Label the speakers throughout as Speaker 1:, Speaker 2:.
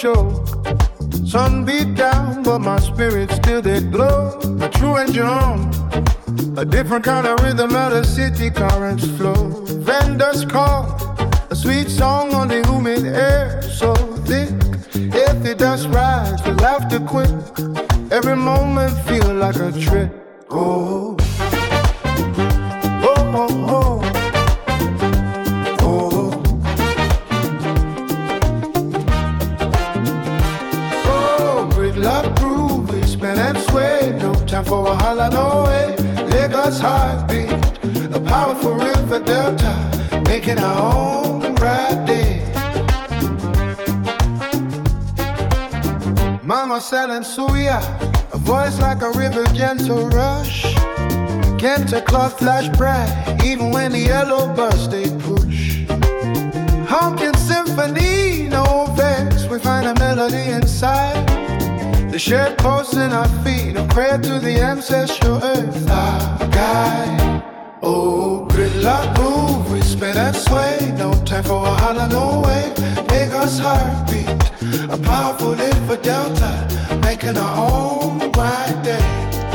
Speaker 1: choke. Sun beat down, but my spirit still did glow. A true and young, a different kind of rhythm out of city currents flow. Vendors call, a sweet song on the humid air, so thick. If the dust rise, the laughter quick. Every moment feel like a trip. Oh, oh, oh, oh. Love groove, we spin and sway. No time for a holla, no way. Lagos heartbeat, a powerful river delta, making our own bright day. Mama selling suya, a voice like a river, gentle rush. Kenta cloth flash bright, even when the yellow bus they push. Honking symphony, no vex, we find a melody inside. The shared pulse in our feet, a prayer to the ancestral earth, our guide. Oh, gridlock groove, we spin and sway. No time for a holla, no way. Lagos heartbeat, a powerful river delta, making our own bright day.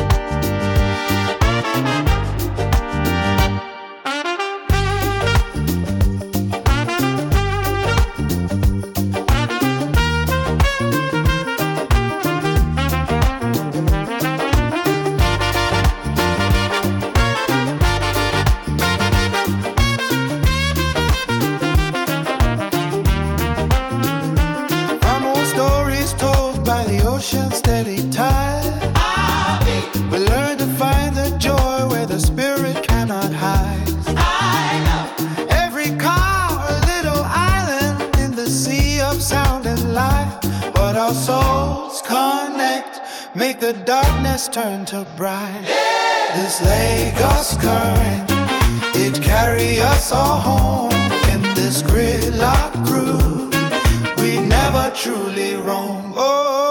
Speaker 1: Steady tide. We learn to find the joy where the spirit cannot hide. Every car, a little island in the sea of sound and light. But our souls connect, make the darkness turn to bright. This Lagos current, it carry us all home. In this gridlock groove, we never truly roam. Oh,